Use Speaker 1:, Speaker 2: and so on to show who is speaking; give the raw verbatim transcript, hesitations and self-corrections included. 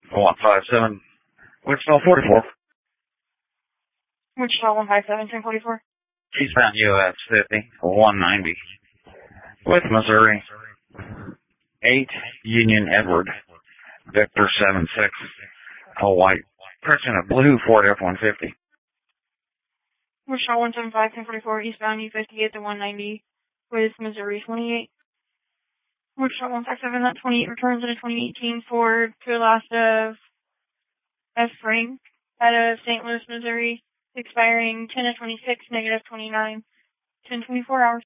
Speaker 1: one five seven, Wichita forty-four.
Speaker 2: Wichita one five seven, ten forty-four.
Speaker 1: Eastbound U S fifty, one ninety. With Missouri. eight, Union Edward, Victor seven six, a white, Crescent a blue Ford F one fifty.
Speaker 2: Wichita one seven five, ten forty-four, eastbound U fifty at the one ninety with Missouri twenty-eight. Wichita one five seven, that twenty-eight returns in a twenty eighteen Ford Pilaster F-Frame out of Saint Louis, Missouri, expiring ten of twenty-six, negative twenty-nine, ten twenty-four hours.